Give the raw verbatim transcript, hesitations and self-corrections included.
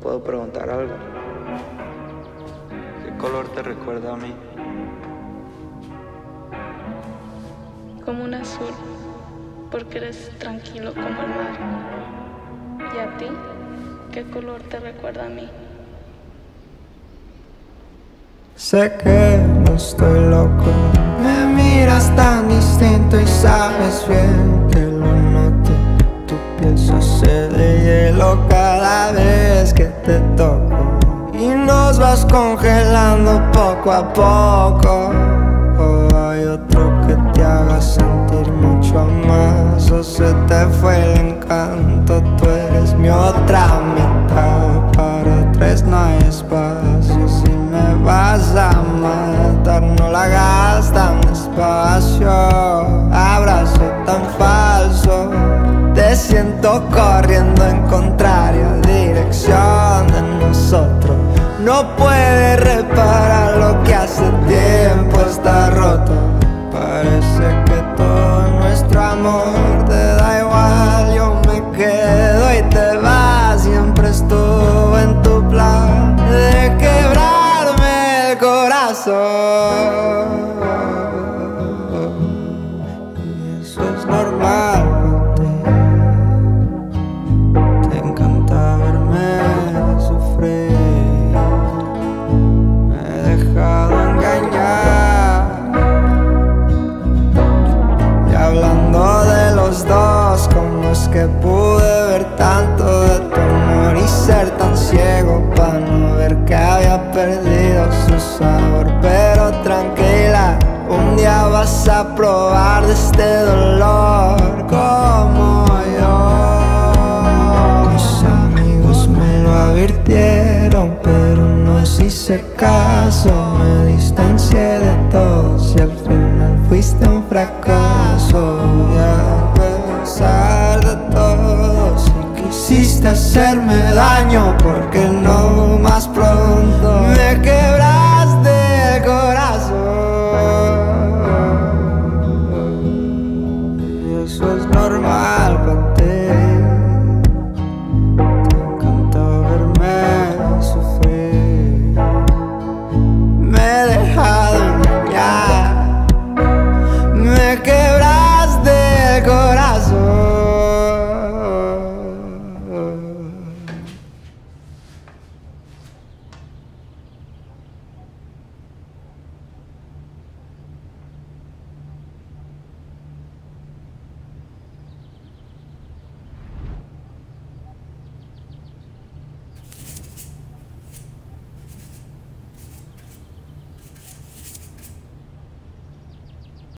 ¿Puedo preguntar algo? ¿Qué color te recuerda a mí? Como un azul, porque eres tranquilo como el mar. ¿Y a ti? ¿Qué color te recuerda a mí? Sé que no estoy loco, me miras tan distinto y sabes bien que lo noto. Tu piel sucede de hielo cada vez que te toco y nos vas congelando poco a poco. O hay otro que te haga sentir mucho más, o se te fue el encanto, tú eres mi otra mitad. Para tres no hay espacio, si me vas a matar no la hagas tan despacio. Abrazo tan falso, te siento corriendo en contraria dirección de nosotros. No puedes reparar lo que hace tiempo está roto. Parece que todo nuestro amor te da igual. Yo me quedo y te vas. Siempre estuve en tu plan de quebrarme el corazón. Y eso es normal. Te encanta verme sufrir. Hablando de los dos, ¿cómo es que pude ver tanto de tu amor y ser tan ciego para no ver que había perdido su sabor? Pero tranquila, un día vas a probar de este dolor como yo. Mis amigos me lo advirtieron, pero no hice caso. Me distancié de todos y al final fuiste un fracaso. Y a pesar de todo, si quisiste hacerme daño, porque no más pronto me quebraste.